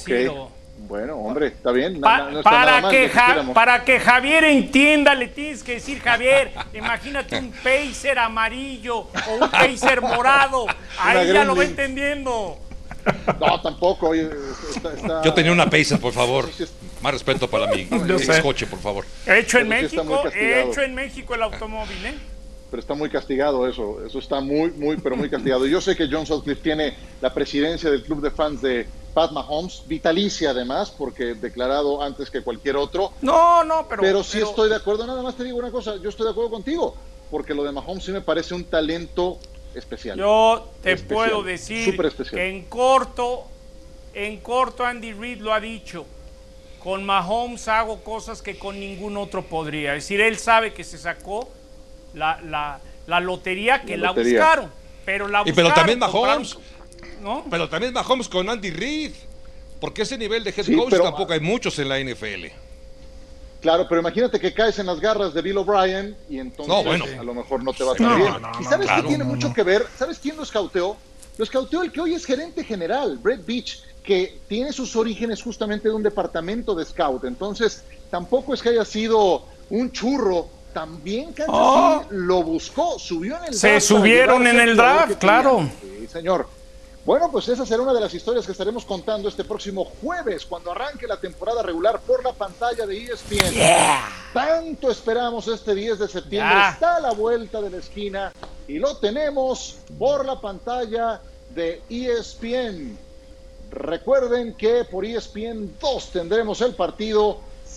S2: para
S1: nada
S2: que,
S1: mal, ya quisiéramos.
S2: para que Javier entienda, le tienes que decir, Javier, imagínate un pacer amarillo o un pacer morado. Ahí ya lo va
S1: Gremlin.
S2: entendiendo.
S1: No, tampoco. Oye, está...
S3: Yo tenía una Pacer, por favor.
S1: Eso sí es-
S3: Más respeto para mi
S4: Yo sé.
S3: coche, por favor.
S2: Hecho en
S1: Eso sí está muy
S2: México,
S1: castigado.
S2: hecho en México el automóvil, ¿eh?
S1: Pero está muy castigado eso. Eso está pero muy castigado. Yo sé que John Sutcliffe tiene la presidencia del club de fans de Pat Mahomes, vitalicia además, porque declarado antes que cualquier otro.
S2: No,
S1: Pero sí estoy de acuerdo. Nada más te digo una cosa. Yo estoy de acuerdo contigo, porque lo de Mahomes sí me parece un talento especial.
S2: Yo te
S1: Especial,
S2: puedo decir
S1: súper especial.
S2: que en corto Andy Reid lo ha dicho. Con Mahomes hago cosas que con ningún otro podría. Es decir, él sabe que se sacó la lotería que la
S1: lotería.
S2: buscaron. Pero la
S3: Y
S2: buscaron.
S3: pero también
S2: compraron,
S3: Mahomes.
S2: ¿no?
S3: Pero también Mahomes con Andy Reid. Porque ese nivel de head
S1: Sí,
S3: coach
S1: pero-
S3: tampoco hay muchos en la NFL.
S1: Claro, pero imagínate que caes en las garras de Bill O'Brien y entonces
S3: No, bueno.
S1: a lo mejor no te va a
S3: Sí,
S1: salir
S3: no,
S1: bien.
S4: no,
S1: ¿Y
S4: no,
S1: sabes
S3: claro.
S1: qué tiene mucho que ver? ¿Sabes quién lo escauteó? Lo escauteó el que hoy es gerente general, Brett Beach, que tiene sus orígenes justamente de un departamento de scout. Entonces, tampoco es que haya sido un churro. También Kansas City lo buscó, subió en el
S2: Se
S1: draft. para
S2: subieron
S1: llegar a
S2: en
S1: ser
S2: el
S1: jugador
S2: draft,
S1: que quería.
S2: claro.
S1: Sí, señor. Bueno, pues esa será una de las historias que estaremos contando este próximo jueves, cuando arranque la temporada regular por la pantalla de ESPN. Tanto esperamos este 10 de septiembre,
S2: Ya.
S1: está a la vuelta de la esquina y lo tenemos por la pantalla de ESPN. Recuerden que por ESPN 2 tendremos el partido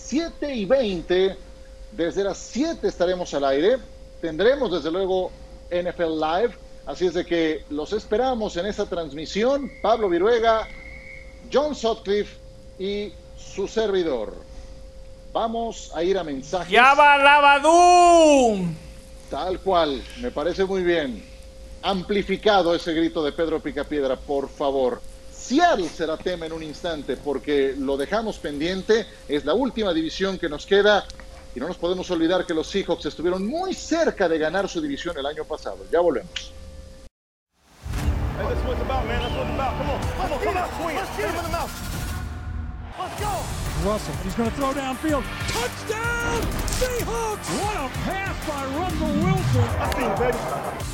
S1: 7:20. Desde las 7 estaremos al aire. Tendremos desde luego NFL Live. Así es de que los esperamos en esta transmisión. Pablo Viruega, John Sutcliffe y su servidor. Vamos a ir a mensajes.
S2: ¡Ya va Lavadú!
S1: Tal cual, me parece muy bien. Amplificado ese grito de Pedro Picapiedra, por favor. Seattle será tema en un instante porque lo dejamos pendiente. Es la última división que nos queda y no nos podemos olvidar que los Seahawks estuvieron muy cerca de ganar su división el año pasado. Ya volvemos.
S6: Hey, that's what it's about, man. That's what it's about. Come on. Come on, swing it. Hit him in the mouth. Let's go.
S7: Russell, he's going to throw downfield. Touchdown, Seahawks! What a pass by Russell Wilson.
S6: I see you, baby.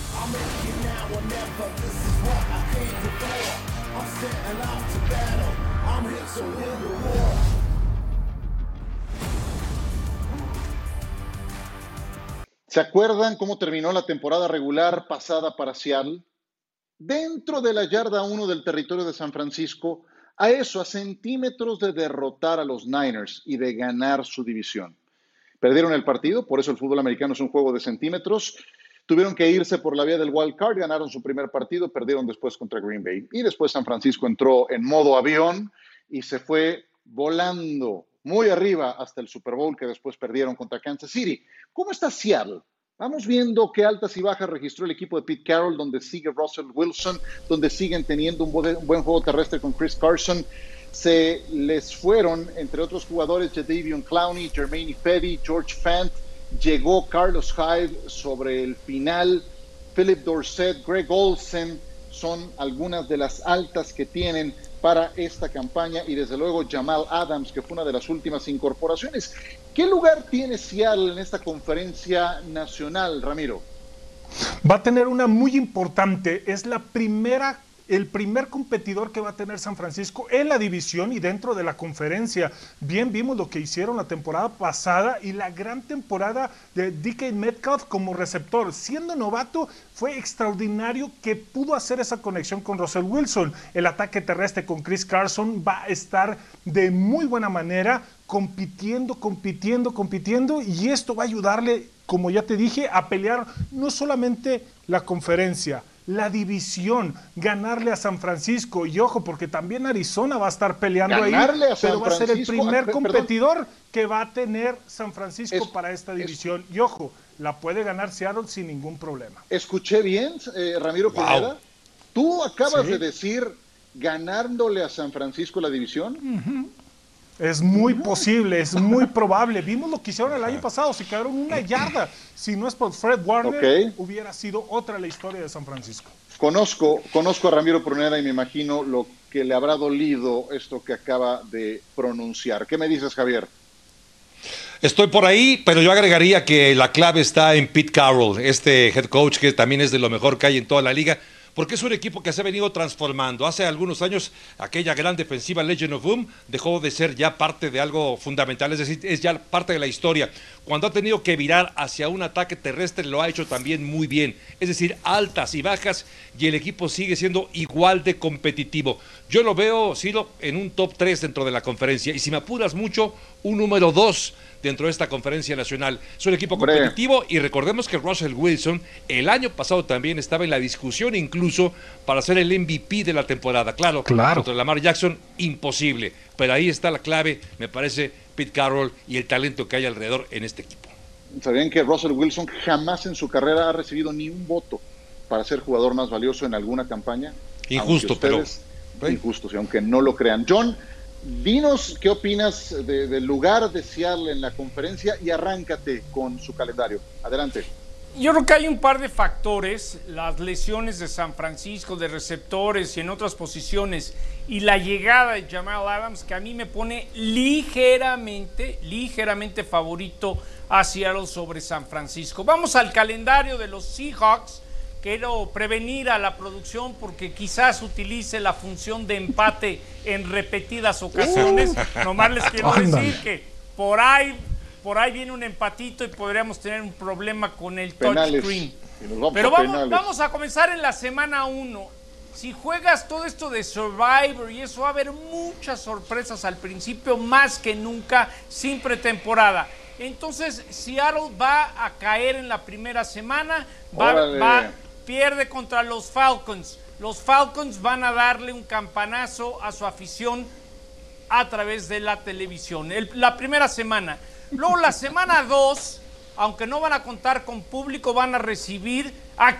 S1: ¿Se acuerdan cómo terminó la temporada regular pasada para Seattle? Dentro de la yarda 1 del territorio de San Francisco, a centímetros de derrotar a los Niners y de ganar su división. Perdieron el partido, por eso el fútbol americano es un juego de centímetros. Tuvieron que irse por la vía del wild card, ganaron su primer partido, perdieron después contra Green Bay. Y después San Francisco entró en modo avión y se fue volando muy arriba hasta el Super Bowl que después perdieron contra Kansas City. ¿Cómo está Seattle? Vamos viendo qué altas y bajas registró el equipo de Pete Carroll, donde sigue Russell Wilson, donde siguen teniendo un buen juego terrestre con Chris Carson. Se les fueron, entre otros jugadores, Jadeveon Clowney, Jermaine Ifedi, George Fant, llegó Carlos Hyde sobre el final, Philip Dorsett, Greg Olsen, son algunas de las altas que tienen para esta campaña y desde luego Jamal Adams, que fue una de las últimas incorporaciones. ¿Qué lugar tiene Seattle en esta conferencia nacional, Ramiro?
S4: Va a tener una muy importante, es el primer competidor que va a tener San Francisco en la división y dentro de la conferencia. Bien vimos lo que hicieron la temporada pasada y la gran temporada de DK Metcalf como receptor. Siendo novato, fue extraordinario que pudo hacer esa conexión con Russell Wilson. El ataque terrestre con Chris Carson va a estar de muy buena manera, compitiendo, y esto va a ayudarle, como ya te dije, a pelear no solamente la conferencia, la división, ganarle a San Francisco. Y ojo, porque también Arizona va a estar peleando
S1: ganarle
S4: ahí,
S1: a San
S4: pero va a ser el
S1: Francisco,
S4: primer
S1: perdón.
S4: competidor que va a tener San Francisco para esta
S1: es-
S4: división. Y ojo, la puede ganar Seattle sin ningún problema.
S1: ¿Escuché bien, Ramiro
S3: Wow.
S1: Pineda? ¿Tú acabas
S4: Sí.
S1: de decir ganándole a San Francisco la división?
S4: Es muy posible, es muy probable. Vimos lo que hicieron el año pasado, se quedaron una yarda. Si no es por Fred Warner, hubiera sido otra la historia de San Francisco.
S1: Conozco a Ramiro Pruneda y me imagino lo que le habrá dolido esto que acaba de pronunciar. ¿Qué me dices, Javier?
S3: Estoy por ahí, pero yo agregaría que la clave está en Pete Carroll, este head coach que también es de lo mejor que hay en toda la liga, porque es un equipo que se ha venido transformando. Hace algunos años, aquella gran defensiva Legion of Boom dejó de ser ya parte de algo fundamental, es decir, es ya parte de la historia. Cuando ha tenido que virar hacia un ataque terrestre, lo ha hecho también muy bien. Es decir, altas y bajas, y el equipo sigue siendo igual de competitivo. Yo lo veo, Ciro, en un top 3 dentro de la conferencia, y si me apuras mucho, un número 2 dentro de esta conferencia nacional. Es un equipo competitivo y recordemos que Russell Wilson el año pasado también estaba en la discusión incluso para ser el MVP de la temporada. Claro. Contra Lamar Jackson, imposible. Pero ahí está la clave, me parece, Pete Carroll y el talento que hay alrededor en este equipo.
S1: ¿Sabían que Russell Wilson jamás en su carrera ha recibido ni un voto para ser jugador más valioso en alguna campaña?
S3: Injusto,
S1: Injusto, sí, aunque no lo crean. John, dinos qué opinas del lugar de Seattle en la conferencia y arráncate con su calendario. Adelante.
S2: Yo creo que hay un par de factores, las lesiones de San Francisco, de receptores y en otras posiciones, y la llegada de Jamal Adams, que a mí me pone ligeramente favorito a Seattle sobre San Francisco. Vamos al calendario de los Seahawks. Quiero prevenir a la producción porque quizás utilice la función de empate en repetidas ocasiones. Nomás les quiero decir que por ahí viene un empatito y podríamos tener un problema con el touchscreen. Pero vamos a comenzar en la semana 1. Si juegas todo esto de Survivor y eso, va a haber muchas sorpresas al principio, más que nunca, sin pretemporada. Entonces, Seattle va a caer en la primera semana, pierde contra los Falcons. Los Falcons van a darle un campanazo a su afición a través de la televisión. La primera semana. Luego la semana 2, aunque no van a contar con público, van a recibir a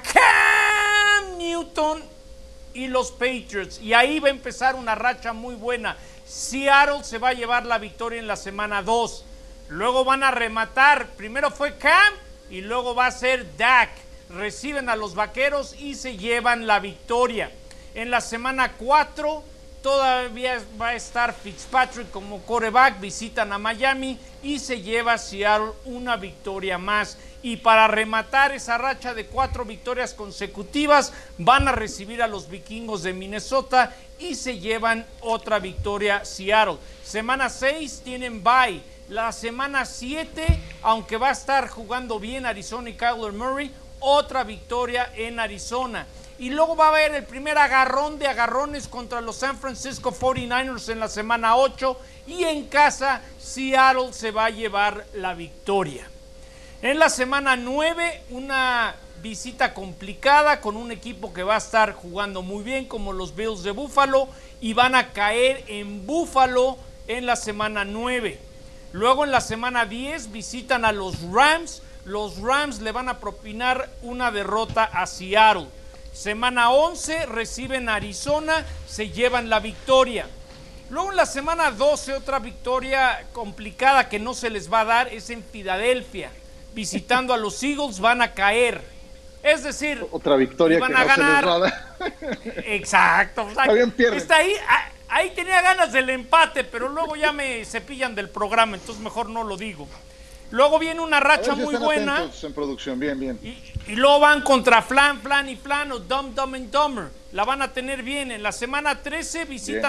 S2: Cam Newton y los Patriots. Y ahí va a empezar una racha muy buena. Seattle se va a llevar la victoria en la semana 2. Luego van a rematar. Primero fue Cam y luego va a ser Dak. Reciben a los Vaqueros y se llevan la victoria. En la semana 4 todavía va a estar Fitzpatrick como quarterback, visitan a Miami y se lleva a Seattle una victoria más. Y para rematar esa racha de 4 victorias consecutivas, van a recibir a los Vikingos de Minnesota y se llevan otra victoria Seattle. Semana 6 tienen bye. La semana 7, aunque va a estar jugando bien Arizona y Kyler Murray, otra victoria en Arizona. Y luego va a haber el primer agarrón de agarrones contra los San Francisco 49ers en la semana 8. Y en casa, Seattle se va a llevar la victoria. En la semana 9, una visita complicada con un equipo que va a estar jugando muy bien, como los Bills de Buffalo, y van a caer en Buffalo en la semana 9. Luego en la semana 10 visitan a los Rams. Los Rams le van a propinar una derrota a Seattle. Semana 11 reciben a Arizona, se llevan la victoria. Luego en la semana 12 otra victoria complicada que no se les va a dar es en Filadelfia. Visitando a los Eagles van a caer. Es decir,
S1: otra victoria
S2: van
S1: que
S2: a
S1: no
S2: ganar.
S1: Se les va a dar.
S2: Exacto. Está ahí tenía ganas del empate, pero luego ya me cepillan del programa, entonces mejor no lo digo. Luego viene una racha muy buena.
S1: En producción, bien.
S2: Y luego van contra Flan y Flan o Dumb and Dumber. La van a tener bien. En la semana 13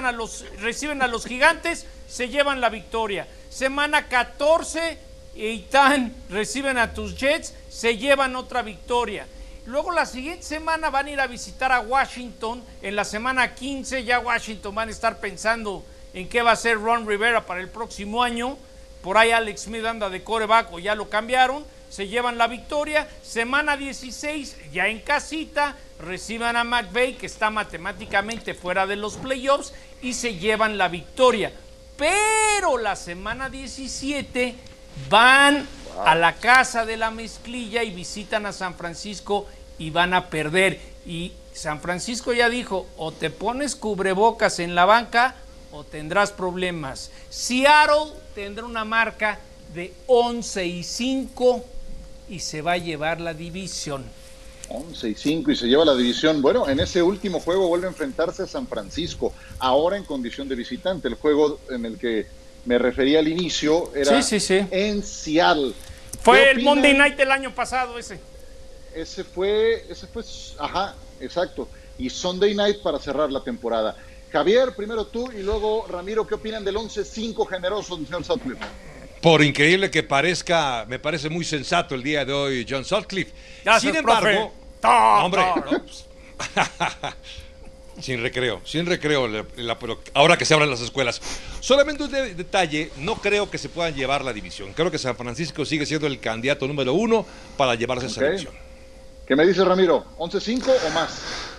S2: reciben a los Gigantes, se llevan la victoria. Semana 14, Eitan reciben a tus Jets, se llevan otra victoria. Luego la siguiente semana van a ir a visitar a Washington. En la semana 15 ya Washington van a estar pensando en qué va a hacer Ron Rivera para el próximo año. Por ahí Alex Smith anda de quarterback o ya lo cambiaron, se llevan la victoria. Semana 16, ya en casita, reciban a McVay, que está matemáticamente fuera de los playoffs, y se llevan la victoria. Pero la semana 17 van a la casa de la mezclilla y visitan a San Francisco y van a perder. Y San Francisco ya dijo, o te pones cubrebocas en la banca o tendrás problemas. Seattle tendrá una marca de 11-5 y se va a llevar la división.
S1: 11-5 y se lleva la división. Bueno, en ese último juego vuelve a enfrentarse a San Francisco, ahora en condición de visitante. El juego en el que me refería al inicio era en Seattle.
S2: Fue el Monday Night del año pasado ese.
S1: Ese fue, ajá, exacto. Y Sunday Night para cerrar la temporada. Javier, primero tú y luego Ramiro, ¿qué opinan del 11-5 generoso del señor Sutcliffe?
S3: Por increíble que parezca, me parece muy sensato el día de hoy John Sutcliffe.
S2: Gracias,
S3: sin embargo, hombre, sin recreo, ahora que se abran las escuelas. Solamente un detalle, no creo que se puedan llevar la división. Creo que San Francisco sigue siendo el candidato número 1 para llevarse esa división.
S1: ¿Qué me dice Ramiro? ¿11-5 o más?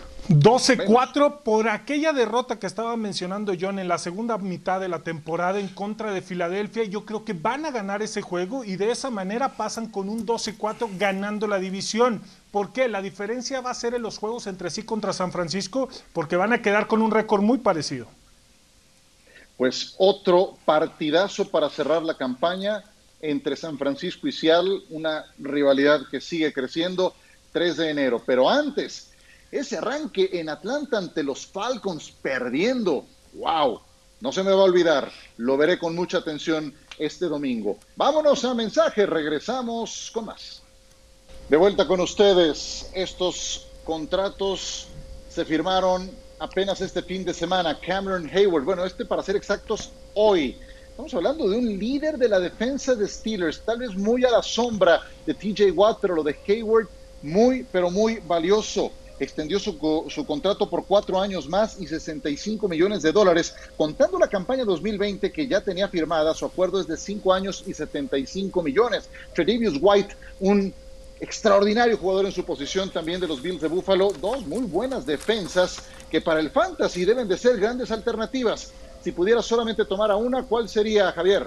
S4: 12-4 por aquella derrota que estaba mencionando John en la segunda mitad de la temporada en contra de Filadelfia. Yo creo que van a ganar ese juego y de esa manera pasan con un 12-4 ganando la división. ¿Por qué? La diferencia va a ser en los juegos entre sí contra San Francisco, porque van a quedar con un récord muy parecido.
S1: Pues otro partidazo para cerrar la campaña entre San Francisco y Seattle, una rivalidad que sigue creciendo, 3 de enero. Pero antes, ese arranque en Atlanta ante los Falcons perdiendo. ¡Wow! No se me va a olvidar. Lo veré con mucha atención este domingo. Vámonos a mensaje. Regresamos con más. De vuelta con ustedes. Estos contratos se firmaron apenas este fin de semana. Cameron Hayward. Bueno, para ser exactos, hoy. Estamos hablando de un líder de la defensa de Steelers. Tal vez muy a la sombra de TJ Watt, pero lo de Hayward muy, pero muy valioso. Extendió su contrato por 4 años más y $65 millones, contando la campaña 2020 que ya tenía firmada. Su acuerdo es de 5 años y $75 millones. Tre'Davious White, un extraordinario jugador en su posición también de los Bills de Buffalo. 2 muy buenas defensas que para el fantasy deben de ser grandes alternativas. Si pudiera solamente tomar a una, ¿cuál sería, Javier?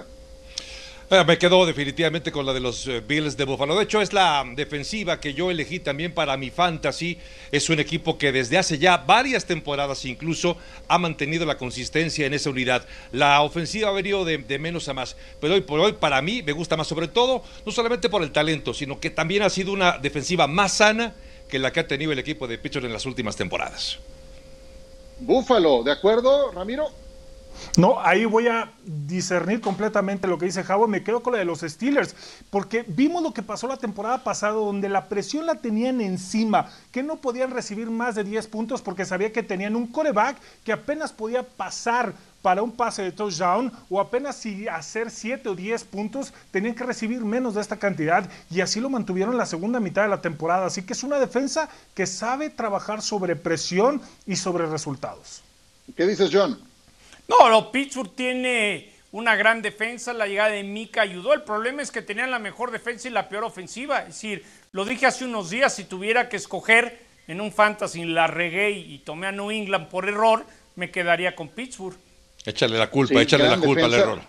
S3: Me quedo definitivamente con la de los Bills de Buffalo. De hecho, es la defensiva que yo elegí también para mi fantasy. Es un equipo que desde hace ya varias temporadas incluso ha mantenido la consistencia en esa unidad. La ofensiva ha venido de menos a más, pero hoy por hoy para mí me gusta más, sobre todo, no solamente por el talento, sino que también ha sido una defensiva más sana que la que ha tenido el equipo de Pittsburgh en las últimas temporadas.
S1: Buffalo, ¿de acuerdo, Ramiro?
S4: No, ahí voy a discernir completamente lo que dice Javo. Me quedo con la de los Steelers, porque vimos lo que pasó la temporada pasada, donde la presión la tenían encima, que no podían recibir más de 10 puntos porque sabía que tenían un quarterback que apenas podía pasar para un pase de touchdown, o apenas si hacer 7 o 10 puntos, tenían que recibir menos de esta cantidad, y así lo mantuvieron la segunda mitad de la temporada. Así que es una defensa que sabe trabajar sobre presión y sobre resultados.
S1: ¿Qué dices, John?
S2: No, Pittsburgh tiene una gran defensa, la llegada de Mika ayudó. El problema es que tenían la mejor defensa y la peor ofensiva. Es decir, lo dije hace unos días, si tuviera que escoger en un fantasy, la regué y tomé a New England por error, me quedaría con Pittsburgh.
S3: Échale la culpa al error.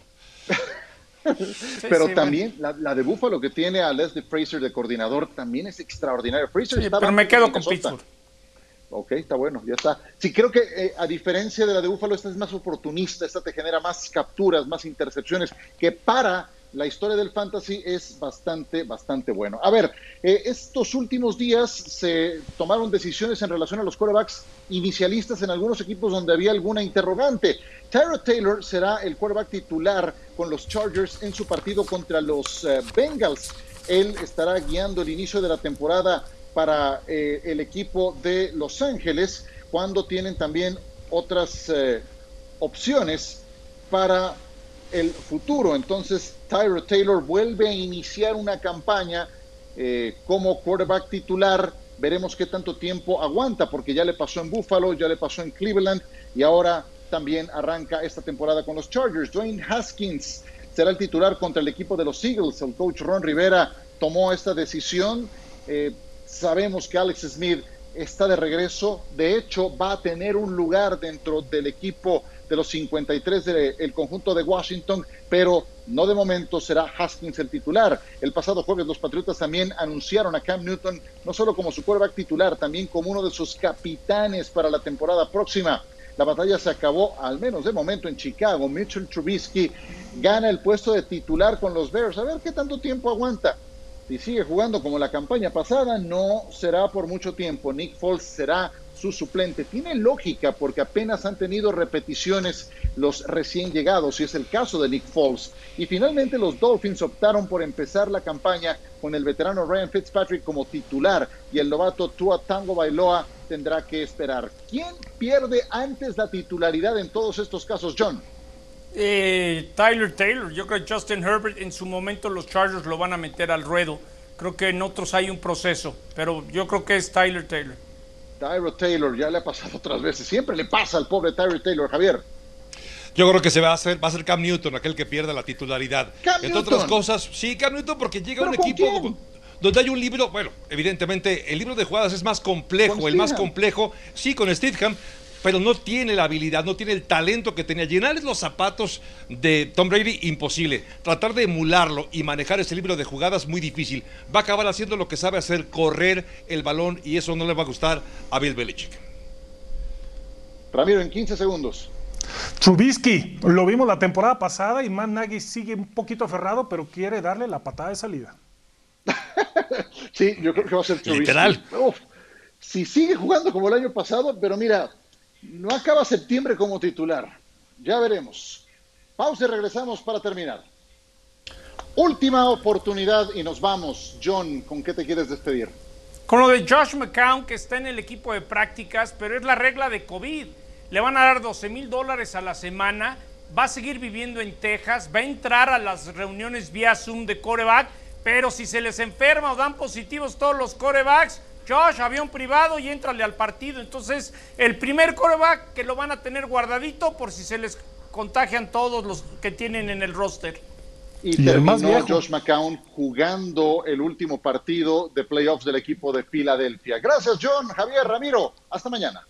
S1: Pero también la de Buffalo, que tiene a Leslie Frazier de coordinador, también es extraordinario.
S2: Pero me quedo con Pittsburgh.
S1: Ok, está bueno, ya está. Sí, creo que a diferencia de la de Buffalo, esta es más oportunista, esta te genera más capturas, más intercepciones, que para la historia del fantasy es bastante bueno. A ver, estos últimos días se tomaron decisiones en relación a los quarterbacks inicialistas en algunos equipos donde había alguna interrogante. Tyrod Taylor será el quarterback titular con los Chargers en su partido contra los Bengals. Él estará guiando el inicio de la temporada para el equipo de Los Ángeles, cuando tienen también otras opciones para el futuro. Entonces Tyrod Taylor vuelve a iniciar una campaña como quarterback titular. Veremos qué tanto tiempo aguanta, porque ya le pasó en Buffalo, ya le pasó en Cleveland y ahora también arranca esta temporada con los Chargers. Dwayne Haskins será el titular contra el equipo de los Eagles. El coach Ron Rivera tomó esta decisión. Sabemos que Alex Smith está de regreso. De hecho, va a tener un lugar dentro del equipo de los 53 del conjunto de Washington, pero no de momento. Será Haskins el titular. El pasado jueves los Patriotas también anunciaron a Cam Newton no solo como su quarterback titular, también como uno de sus capitanes para la temporada próxima. La batalla se acabó, al menos de momento, en Chicago. Mitchell Trubisky gana el puesto de titular con los Bears. A ver qué tanto tiempo aguanta. Si sigue jugando como la campaña pasada, no será por mucho tiempo. Nick Foles será su suplente. Tiene lógica porque apenas han tenido repeticiones los recién llegados, y es el caso de Nick Foles. Y finalmente los Dolphins optaron por empezar la campaña con el veterano Ryan Fitzpatrick como titular, y el novato Tua Tagovailoa tendrá que esperar. ¿Quién pierde antes la titularidad en todos estos casos, John?
S2: Tyler Taylor. Yo creo que Justin Herbert en su momento los Chargers lo van a meter al ruedo. Creo que en otros hay un proceso, pero yo creo que es Tyler Taylor.
S1: Tyler Taylor, ya le ha pasado otras veces. Siempre le pasa al pobre Tyler Taylor, Javier.
S3: Yo creo que va a ser Cam Newton aquel que pierda la titularidad.
S1: Cam
S3: Entre
S1: Newton.
S3: otras cosas, sí, Cam Newton, porque llega un equipo donde hay un libro, bueno, evidentemente el libro de jugadas es más complejo, el más complejo, sí, con Stidham, pero no tiene la habilidad, no tiene el talento que tenía. Llenarles los zapatos de Tom Brady, imposible. Tratar de emularlo y manejar ese libro de jugadas, muy difícil. Va a acabar haciendo lo que sabe hacer, correr el balón, y eso no le va a gustar a Bill Belichick.
S1: Ramiro, en 15 segundos.
S4: Trubisky, lo vimos la temporada pasada y Matt Nagy sigue un poquito aferrado, pero quiere darle la patada de salida.
S1: Sí, yo creo que va a ser Trubisky.
S3: Literal.
S1: Uf, si sigue jugando como el año pasado, pero mira, no acaba septiembre como titular. Ya veremos. Pausa y regresamos para terminar. Última oportunidad y nos vamos. John, ¿con qué te quieres despedir?
S2: Con lo de Josh McCown, que está en el equipo de prácticas, pero es la regla de COVID. Le van a dar $12,000 a la semana, va a seguir viviendo en Texas, va a entrar a las reuniones vía Zoom de quarterback, pero si se les enferma o dan positivos todos los quarterbacks, Josh, avión privado y éntrale al partido. Entonces, el primer quarterback que lo van a tener guardadito por si se les contagian todos los que tienen en el roster.
S1: Y terminó Josh McCown jugando el último partido de playoffs del equipo de Filadelfia. Gracias, John, Javier, Ramiro. Hasta mañana.